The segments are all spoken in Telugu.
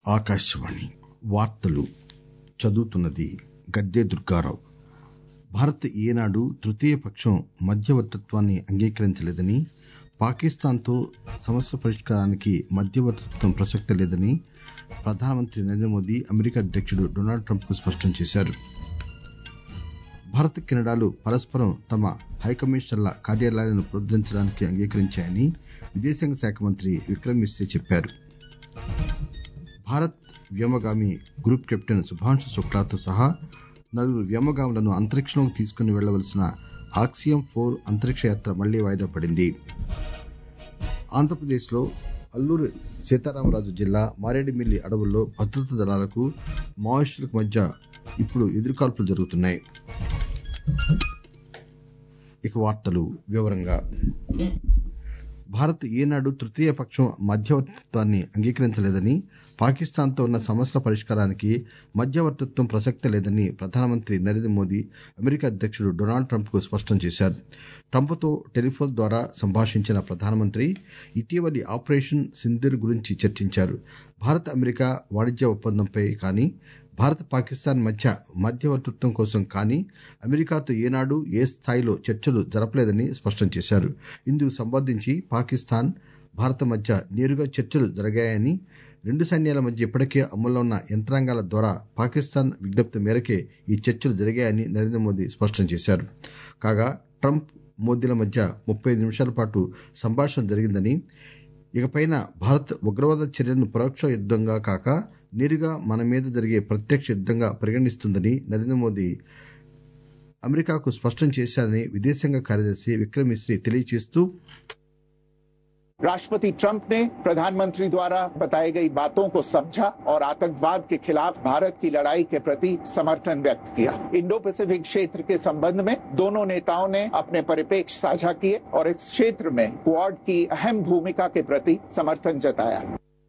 ఆకాశవాణి వార్తలు చదువుతున్నది గద్దె దుర్గారావు. భారత్ ఏనాడు తృతీయ పక్షం మధ్యవర్తిత్వాన్ని అంగీకరించలేదని, పాకిస్తాన్తో సమస్యల పరిష్కారానికి మధ్యవర్తిత్వం ప్రసక్తే లేదని ప్రధానమంత్రి నరేంద్ర మోదీ అమెరికా అధ్యక్షుడు డొనాల్డ్ ట్రంప్ కు స్పష్టం చేశారు. భారత్ కెనడాలు పరస్పరం తమ హైకమిషనర్ల కార్యాలయాలను పునరుద్దరించడానికి అంగీకరించాయని విదేశాంగ శాఖ మంత్రి విక్రమ్ మిశ్రీ చెప్పారు. భారత్ వ్యోమగామి గ్రూప్ కెప్టెన్ శుభాంశు శుక్లాతో సహా 4 వ్యోమగాములను అంతరిక్షంలోకి తీసుకుని వెళ్లవలసిన ఆక్సియం 4 అంతరిక్ష యాత్ర మళ్లీ వాయిదా పడింది. ఆంధ్రప్రదేశ్లో అల్లూరి సీతారామరాజు జిల్లా మారేడుమిల్లి అడవుల్లో భద్రతా దళాలకు మావోయిస్టులకు మధ్య ఇప్పుడు ఎదురుకాల్పులు జరుగుతున్నాయి. ఇక వార్తలు వివరంగా. భారత్ ఏనాడు తృతీయ పక్షం మధ్యవర్తిత్వాన్ని అంగీకరించలేదని, పాకిస్తాన్తో ఉన్న సమస్యల పరిష్కారానికి మధ్యవర్తిత్వం ప్రసక్తే లేదని ప్రధానమంత్రి నరేంద్ర మోదీ అమెరికా అధ్యక్షుడు డొనాల్డ్ ట్రంప్ కు స్పష్టం చేశారు. ట్రంప్తో టెలిఫోన్ ద్వారా సంభాషించిన ప్రధానమంత్రి ఇటీవలి ఆపరేషన్ సింధూర్ గురించి చర్చించారు. భారత్ అమెరికా వాణిజ్య ఒప్పందంపై కానీ, భారత్ పాకిస్తాన్ మధ్య మధ్యవర్తిత్వం కోసం కానీ అమెరికాతో ఏనాడు ఏ స్థాయిలో చర్చలు జరపలేదని స్పష్టం చేశారు. ఇందుకు సంబంధించి పాకిస్తాన్, భారత్ మధ్య నేరుగా చర్చలు జరిగాయని, 2 సైన్యాల మధ్య ఇప్పటికే అమల్లో ఉన్న యంత్రాంగాల ద్వారా పాకిస్తాన్ విజ్ఞప్తి మేరకే ఈ చర్చలు జరిగాయని నరేంద్ర మోదీ స్పష్టం చేశారు. కాగా ట్రంప్, మోదీల మధ్య 35 నిమిషాల పాటు సంభాషణ జరిగిందని, ఇకపైన భారత్ ఉగ్రవాద చర్యలను పరోక్ష యుద్ధంగా కాక నేరుగా మన మీద జరిగే ప్రత్యక్ష యుద్ధంగా పరిగణిస్తుందని నరేంద్ర మోదీ అమెరికాకు స్పష్టం చేశారని విదేశాంగ కార్యదర్శి విక్రమ్ మిశ్రీ తెలియజేస్తూ, राष्ट्रपति ट्रंप ने प्रधानमंत्री द्वारा बताई गई बातों को समझा और आतंकवाद के खिलाफ भारत की लड़ाई के प्रति समर्थन व्यक्त किया. इंडो पैसिफिक क्षेत्र के संबंध में दोनों नेताओं ने अपने परिप्रेक्ष्य साझा किए और इस क्षेत्र में क्वाड की अहम भूमिका के प्रति समर्थन जताया.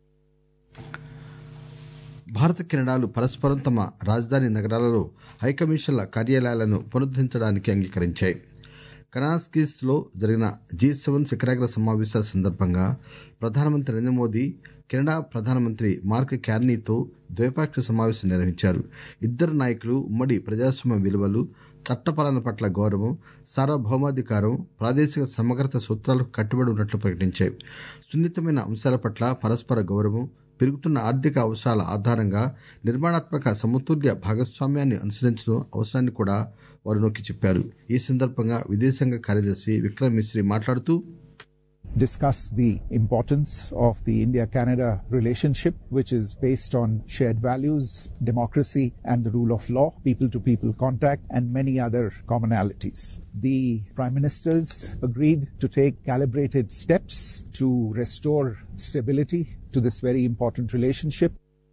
భారత కెనడాలు పరస్పరం తమ రాజధాని నగరాలలో హైకమిషన్ల కార్యాలయాలను పునరుద్దరించడానికి అంగీకరించాయి. కనాస్కిస్ లో జరిగిన G7 శిఖరాగ్ర సమావేశాల సందర్భంగా ప్రధానమంత్రి నరేంద్ర మోదీ కెనడా ప్రధానమంత్రి మార్క్ కార్నీతో ద్వైపాక్షిక సమావేశం నిర్వహించారు. ఇద్దరు నాయకులు ఉమ్మడి ప్రజాస్వామ్య విలువలు, చట్టపాలన పట్ల గౌరవం, సార్వభౌమాధికారం, ప్రాదేశిక సమగ్రత సూత్రాలకు కట్టుబడి ఉన్నట్లు ప్రకటించాయి. సున్నితమైన అంశాల పట్ల పరస్పర గౌరవం, పెరుగుతున్న ఆర్థిక అవసరాల ఆధారంగా నిర్మాణాత్మక సమతుల్య భాగస్వామ్యాన్ని అనుసరించడం అవసరాన్ని కూడా వారు నొక్కి చెప్పారు. ఈ సందర్భంగా విదేశాంగ కార్యదర్శి విక్రమ్ మిశ్రీ మాట్లాడుతూ, discuss the importance of the India-Canada relationship, which is based on shared values, democracy and the rule of law, people-to-people contact and many other commonalities. The Prime Ministers agreed to take calibrated steps to restore stability to this very important relationship.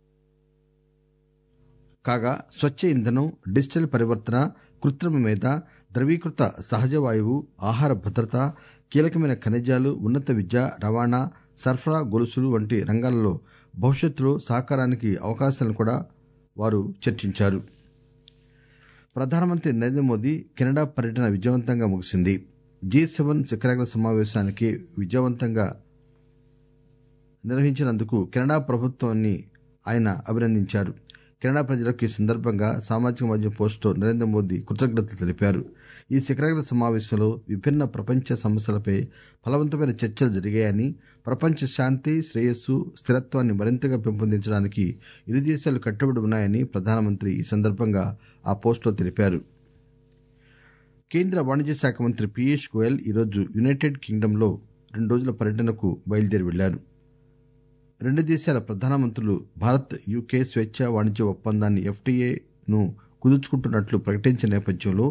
కాగా స్వచ్ఛ ఇంధనం, డిజిటల్ పరివర్తన, కృత్రిమ మేధ, ద్రవీకృత సహజ వాయువు, ఆహార భద్రత, కీలకమైన ఖనిజాలు, ఉన్నత విద్య, రవాణా, సరఫరా గొలుసులు వంటి రంగాలలో భవిష్యత్తులో సహకారానికి అవకాశాలను కూడా వారు చర్చించారు. ప్రధానమంత్రి నరేంద్ర మోదీ కెనడా పర్యటన విజయవంతంగా ముగిసింది. G7 శిఖరాగ్ర సమావేశానికి విజయవంతంగా నిర్వహించినందుకు కెనడా ప్రభుత్వాన్ని ఆయన అభినందించారు. కెనడా ప్రజలకు ఈ సందర్భంగా సామాజిక మాధ్యమ పోస్టులో నరేంద్ర మోదీ కృతజ్ఞతలు తెలిపారు. ఈ శిఖరాగ్ర సమావేశంలో విభిన్న ప్రపంచ సమస్యలపై ఫలవంతమైన చర్చలు జరిగాయని, ప్రపంచ శాంతి, శ్రేయస్సు, స్థిరత్వాన్ని మరింతగా పెంపొందించడానికి ఇరు దేశాలు కట్టుబడి ఉన్నాయని ప్రధానమంత్రి ఈ సందర్భంగా ఆ పోస్టులో తెలిపారు. కేంద్ర వాణిజ్య శాఖ మంత్రి పీయూష్ గోయల్ ఈరోజు యునైటెడ్ కింగ్డమ్లో 2 రోజుల పర్యటనకు బయలుదేరి వెళ్లారు. 2 దేశాల ప్రధానమంత్రులు భారత్ యూకే స్వేచ్ఛ వాణిజ్య ఒప్పందాన్ని FTAను కుదుర్చుకుంటున్నట్లు ప్రకటించిన నేపథ్యంలో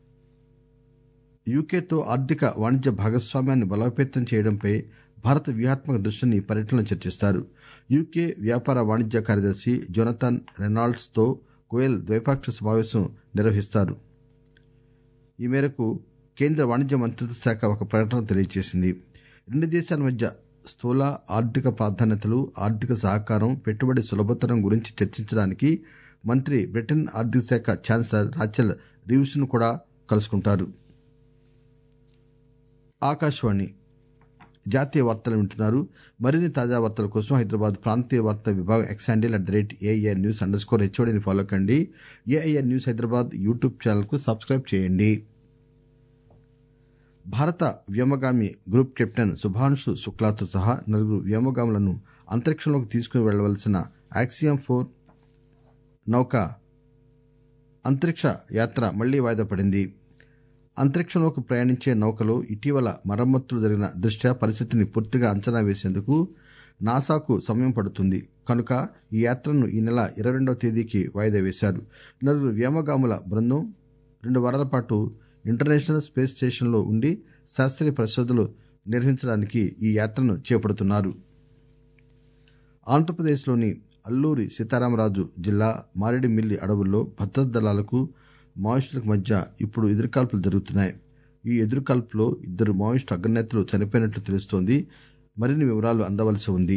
యూకేతో ఆర్థిక వాణిజ్య భాగస్వామ్యాన్ని బలోపేతం చేయడంపై భారత వ్యూహాత్మక దృష్టిని ఈ పర్యటనలో చర్చిస్తారు. యూకే వ్యాపార వాణిజ్య కార్యదర్శి జోనథన్ రెనాల్డ్స్ తో గోయల్ ద్వైపాక్షిక సమావేశం నిర్వహిస్తారు. ఈ మేరకు కేంద్ర వాణిజ్య మంత్రిత్వ శాఖ ఒక ప్రకటన తెలియజేసింది. 2 దేశాల మధ్య స్థూల ఆర్థిక ప్రాధాన్యతలు, ఆర్థిక సహకారం, పెట్టుబడి సులభతరం గురించి చర్చించడానికి మంత్రి బ్రిటన్ ఆర్థిక శాఖ ఛాన్సలర్ రాచెల్ రీవ్స్ ను కూడా కలుసుకుంటారు. ఆకాశవాణి జాతీయ వార్తలు వింటున్నారు. మరిన్ని తాజా వార్తల కోసం హైదరాబాద్ ప్రాంతీయ వార్తా విభాగం @AIR News_HODని ఫాలో కండి. AIR news Hyderabad YouTube channel కు సబ్స్క్రైబ్ చేయండి. భారత వ్యోమగామి గ్రూప్ కెప్టెన్ శుభాంశు శుక్లాతో సహా 4 వ్యోమగాములను అంతరిక్షంలోకి తీసుకుని వెళ్లవలసిన యాక్సియం 4 నౌక అంతరిక్ష యాత్ర మళ్లీ వాయిదా పడింది. అంతరిక్షంలోకి ప్రయాణించే నౌకలో ఇటీవల మరమ్మతులు జరిగిన దృష్ట్యా పరిస్థితిని పూర్తిగా అంచనా వేసేందుకు నాసాకు సమయం పడుతుంది కనుక ఈ యాత్రను ఈ నెల 22వ తేదీకి వాయిదా వేశారు. 4 వ్యోమగాముల బృందం 2 వారాల పాటు ఇంటర్నేషనల్ స్పేస్ స్టేషన్లో ఉండి శాస్త్రీయ పరిశోధనలు నిర్వహించడానికి ఈ యాత్రను చేపడుతున్నారు. ఆంధ్రప్రదేశ్లోని అల్లూరి సీతారామరాజు జిల్లా మారేడుమిల్లి అడవుల్లో భద్రతా దళాలకు మావోయిస్టులకు మధ్య ఇప్పుడు ఎదురుకాల్పులు జరుగుతున్నాయి. ఈ ఎదురుకాల్పులో 2 మావోయిస్టు అగ్రనేతలు చనిపోయినట్లు తెలుస్తోంది. మరిన్ని వివరాలు అందవలసి ఉంది.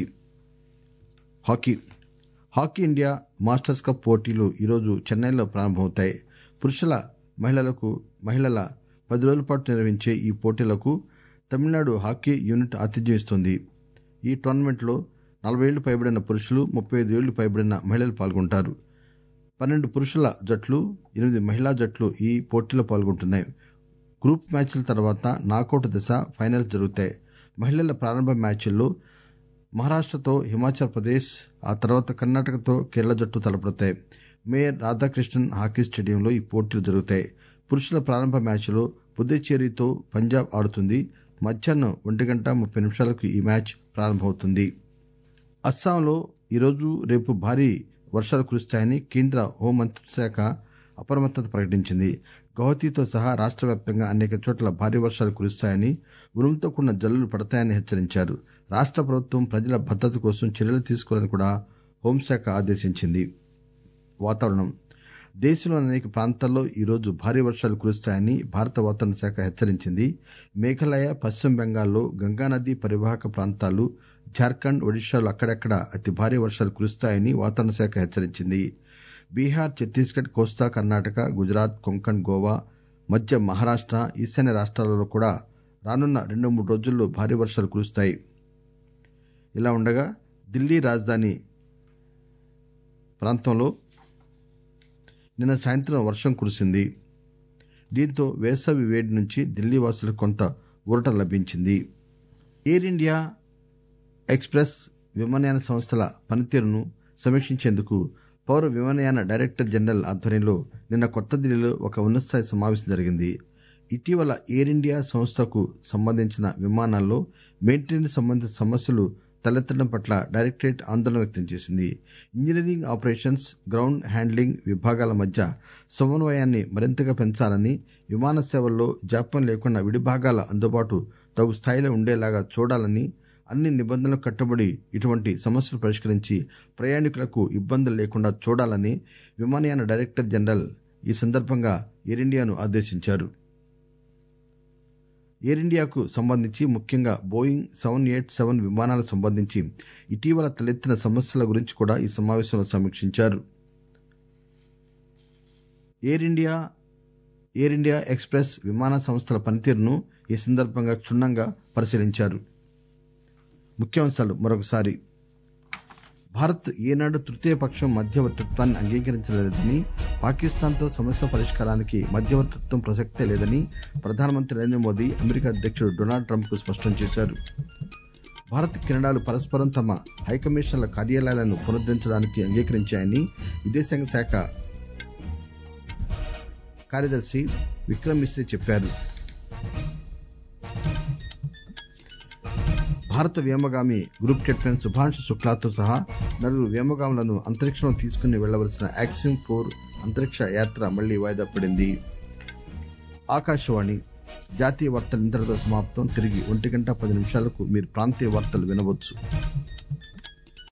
హాకీ ఇండియా మాస్టర్స్ కప్ పోటీలు ఈరోజు చెన్నైలో ప్రారంభమవుతాయి. పురుషుల మహిళల 10 రోజుల పాటు నిర్వహించే ఈ పోటీలకు తమిళనాడు హాకీ యూనిట్ ఆతిథ్యం ఇస్తోంది. ఈ టోర్నమెంట్లో 40 ఏళ్లు పైబడిన పురుషులు, 35 ఏళ్లు పైబడిన మహిళలు పాల్గొంటారు. 12 పురుషుల జట్లు, 8 మహిళా జట్లు ఈ పోటీలో పాల్గొంటున్నాయి. గ్రూప్ మ్యాచ్ల తర్వాత నాకౌట్ దశ ఫైనల్స్ జరుగుతాయి. మహిళల ప్రారంభ మ్యాచ్ల్లో మహారాష్టతో హిమాచల్ ప్రదేశ్, ఆ తర్వాత కర్ణాటకతో కేరళ జట్టు తలపడతాయి. మేయర్ రాధాకృష్ణన్ హాకీ స్టేడియంలో ఈ పోటీలు జరుగుతాయి. పురుషుల ప్రారంభ మ్యాచ్లో పుదుచ్చేరితో పంజాబ్ ఆడుతుంది. మధ్యాహ్నం 1:30 ఈ మ్యాచ్ ప్రారంభమవుతుంది. అస్సాంలో ఈరోజు రేపు భారీ వర్షాలు కురుస్తాయని కేంద్ర హోంమంత్రిత్వశాఖ అప్రమత్తత ప్రకటించింది. గౌహతితో సహా రాష్ట్ర వ్యాప్తంగా అనేక చోట్ల భారీ వర్షాలు కురుస్తాయని, ఉరుములతో కూడిన జల్లులు పడతాయని హెచ్చరించారు. రాష్ట్ర ప్రభుత్వం ప్రజల భద్రత కోసం చర్యలు తీసుకోవాలని కూడా హోంశాఖ ఆదేశించింది. వాతావరణం. దేశంలోని అనేక ప్రాంతాల్లో ఈరోజు భారీ వర్షాలు కురుస్తాయని భారత వాతావరణ శాఖ హెచ్చరించింది. మేఘాలయ, పశ్చిమ బెంగాల్లో గంగానది పరివాహక ప్రాంతాలు, జార్ఖండ్, ఒడిశాలో అక్కడక్కడ అతి భారీ వర్షాలు కురుస్తాయని వాతావరణ శాఖ హెచ్చరించింది. బీహార్, ఛత్తీస్గఢ్, కోస్తా కర్ణాటక, గుజరాత్, కొంకణ్, గోవా, మధ్య మహారాష్ట్ర, ఈశాన్య రాష్ట్రాలలో కూడా రానున్న 2-3 రోజుల్లో భారీ వర్షాలు కురుస్తాయి. ఇలా ఉండగా ఢిల్లీ రాజధాని ప్రాంతంలో నిన్న సాయంత్రం వర్షం కురిసింది. దీంతో వేసవి వేడి నుంచి ఢిల్లీ వాసులకు కొంత ఊరట లభించింది. ఎయిర్ ఇండియా, ఎక్స్ప్రెస్ విమానయాన సంస్థల పనితీరును సమీక్షించేందుకు పౌర విమానయాన డైరెక్టర్ జనరల్ ఆధ్వర్యంలో నిన్న కొత్త ఢిల్లీలో ఒక ఉన్నతస్థాయి సమావేశం జరిగింది. ఇటీవల ఎయిర్ ఇండియా సంస్థకు సంబంధించిన విమానాల్లో మెయింటెనెన్స్ సంబంధిత సమస్యలు తలెత్తడం పట్ల డైరెక్టరేట్ ఆందోళన వ్యక్తం చేసింది. ఇంజనీరింగ్ ఆపరేషన్స్, గ్రౌండ్ హ్యాండ్లింగ్ విభాగాల మధ్య సమన్వయాన్ని మరింతగా పెంచాలని, విమాన సేవల్లో జాప్యం లేకుండా విడిభాగాల అందుబాటు తగు స్థాయిలో ఉండేలాగా చూడాలని, అన్ని నిబంధనలకు కట్టుబడి ఇటువంటి సమస్యలు పరిష్కరించి ప్రయాణికులకు ఇబ్బందులు లేకుండా చూడాలని విమానయాన డైరెక్టర్ జనరల్ ఈ సందర్భంగా ఎయిర్ ఇండియాను ఆదేశించారు. ఎయిర్ ఇండియాకు సంబంధించి ముఖ్యంగా బోయింగ్ 787 విమానాలకు సంబంధించి ఇటీవల తలెత్తిన సమస్యల గురించి కూడా ఈ సమావేశంలో సమీక్షించారు. ఎయిర్ ఇండియా ఎక్స్ప్రెస్ విమాన సంస్థల పనితీరును ఈ సందర్భంగా క్షుణ్ణంగా పరిశీలించారు. ముఖ్యాంశాలు మరొకసారి. భారత్ ఏనాడు తృతీయ పక్షం మధ్యవర్తిత్వాన్ని అంగీకరించలేదని, పాకిస్తాన్తో సమస్య పరిష్కారానికి మధ్యవర్తిత్వం ప్రసక్తే లేదని ప్రధానమంత్రి నరేంద్ర మోదీ అమెరికా అధ్యక్షుడు డొనాల్డ్ ట్రంప్ కు స్పష్టం చేశారు. భారత్, కెనడాలు పరస్పరం తమ హైకమిషన్ల కార్యాలయాలను పునరుద్ధరించడానికి అంగీకరించాయని విదేశాంగ శాఖ కార్యదర్శి విక్రమ్ మిశ్రీ చెప్పారు. భారత వ్యోమగామి గ్రూప్ కెప్టెన్ శుభాంశు శుక్లాతో సహా 4 వ్యోమగాములను అంతరిక్షంలో తీసుకుని వెళ్లవలసిన యాక్సియం 4 అంతరిక్ష యాత్ర మళ్లీ వాయిదా పడింది. ఆకాశవాణి జాతీయ వార్తలు ఇంతటితో సమాప్తం. తిరిగి 1:10 మీరు ప్రాంతీయ వార్తలు వినవచ్చు.